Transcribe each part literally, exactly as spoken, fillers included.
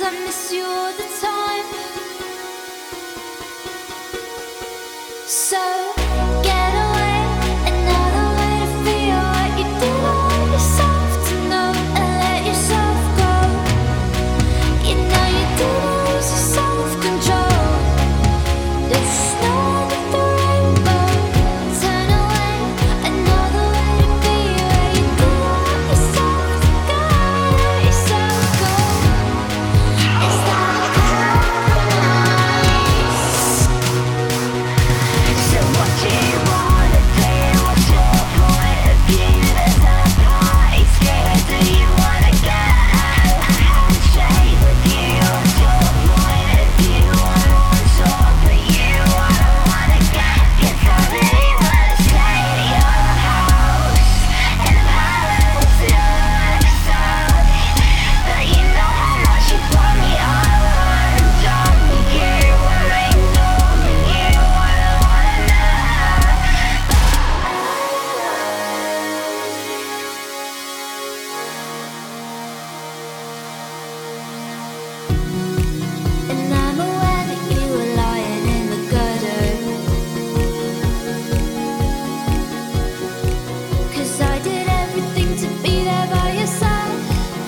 I miss you all the time. So get away, another way to feel what you did all yourself to know and let yourself go. You know you did lose your self-control. There's snow under the rainbow. Turn away, another way to be where you did all yourself to go, let yourself go. Is that nice? So what do you wanna do? What's your point of view? There's a party scared. Do you wanna get out? A handshake with you. What's your point of view? I want to talk, but you, I don't wanna get. You told me you wanna stay at your house in the palace of Luxor. But you know how much you brought me all undone. You were mingled, and you, I don't wanna know. And I'm aware that you were lying in the gutter, 'cause I did everything to be there by your side.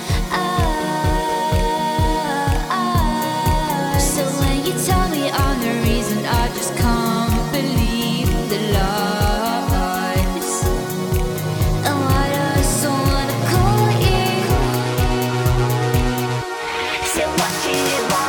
Ah, ah. So when you tell me I'm the reason, I just can't believe the lies. And why do I so wanna call you? So what do you want?